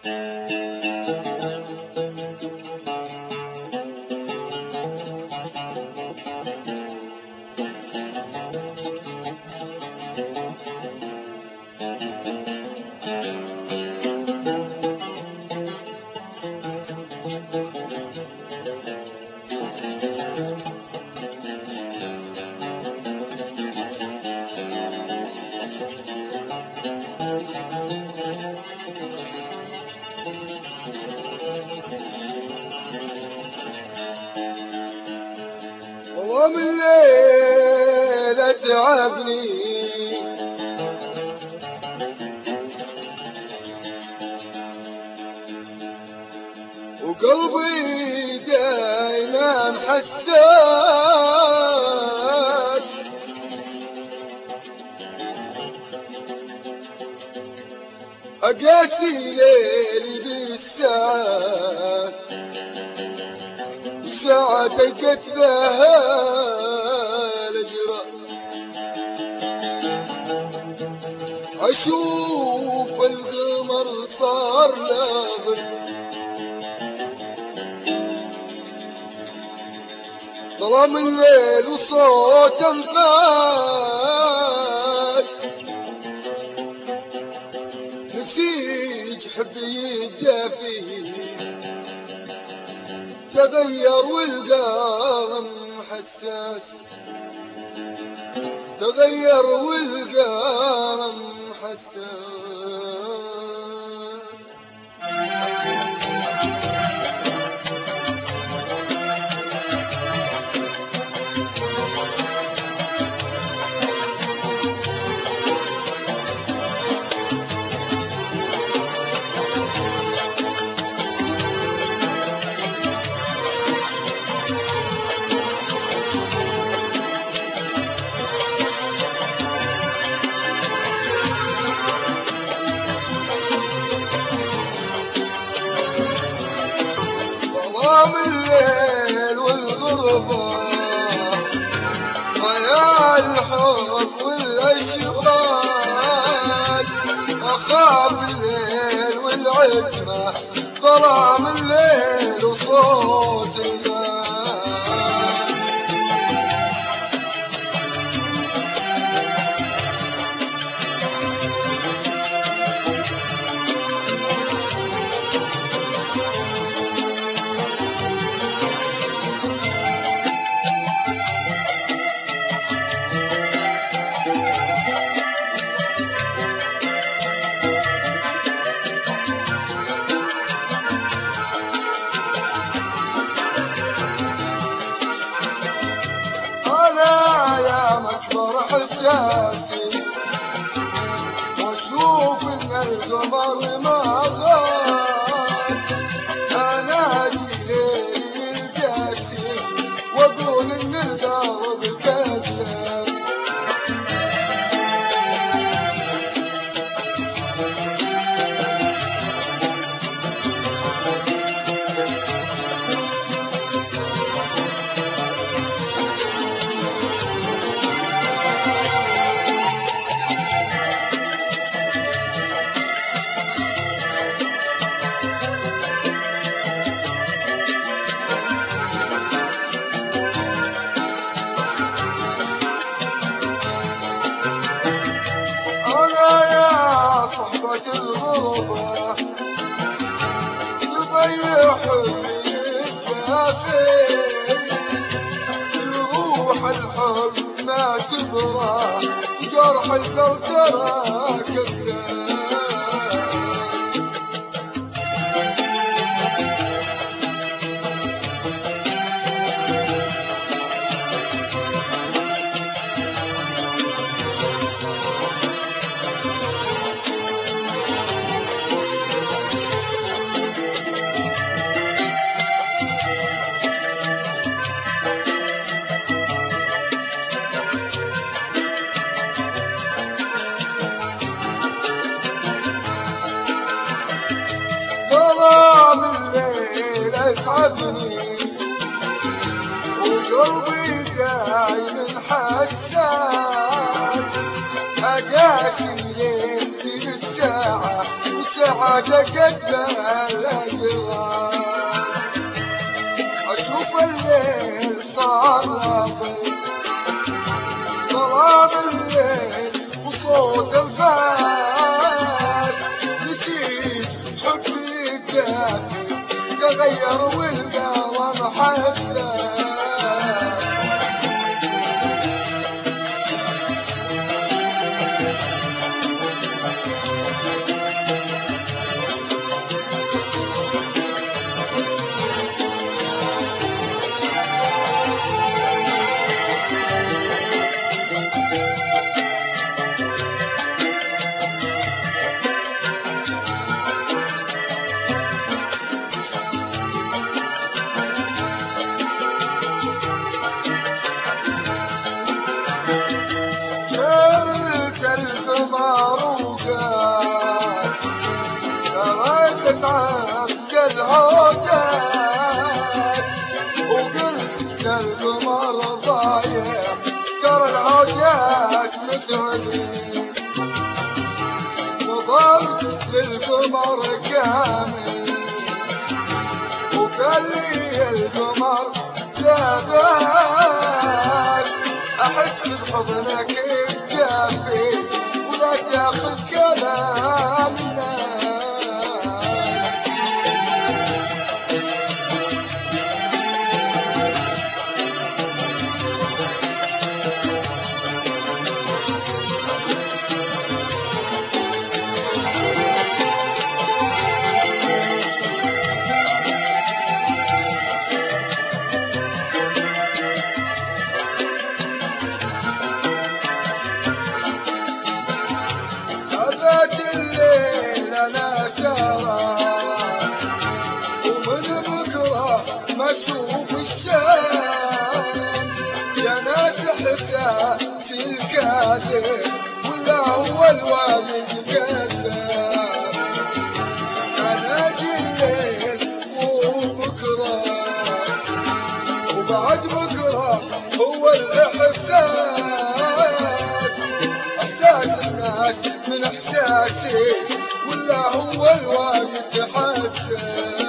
والله من الليل اتعبني وقلبي دايما حساس، اقاسي ليلي بالساعات ساعة دقت بها الجرس، اشوف القمر صار لاغر ظلام الليل وصوت انفاس، نسيج حبي الدافي تغير والقلم حساس، تغير والقلم حساس. ظلام الليل والغربة ضياع الحب والاشواق، اخاف الليل والعتمة ظلام الليل وصوت الماء. احساسي واشوف ان القمر ما غاب، انادي ليلي القاسي واقول ان القلب كذاب. الغربة تضيع حبي الدافي، جروح الحب ما تبرى جرح القلب ترى كذاب. ظلام الليل اتعبني وقلبي دايما حساس، اقاسي ليلي بالساعة وساعة ما دقت به الاجرام. اشوف الليل صار لطيف، ظلام الليل وصوت الفاس، نسيج حبي الدافي تغير والقلم حساس. القمر ضايع ترى العجاز متعبني، نظرت للقمر كامل وقال لي القمر لا باس، احس بحضنك الدافي ولا تاخذ كلامنا. اشوف الشام يا ناس احساس الكاذب ولا هو الوالد كذاب. انا اجي الليل وبكره وبعد بكره هو الاحساس، احساس الناس من احساسي ولا هو الوالد حساس.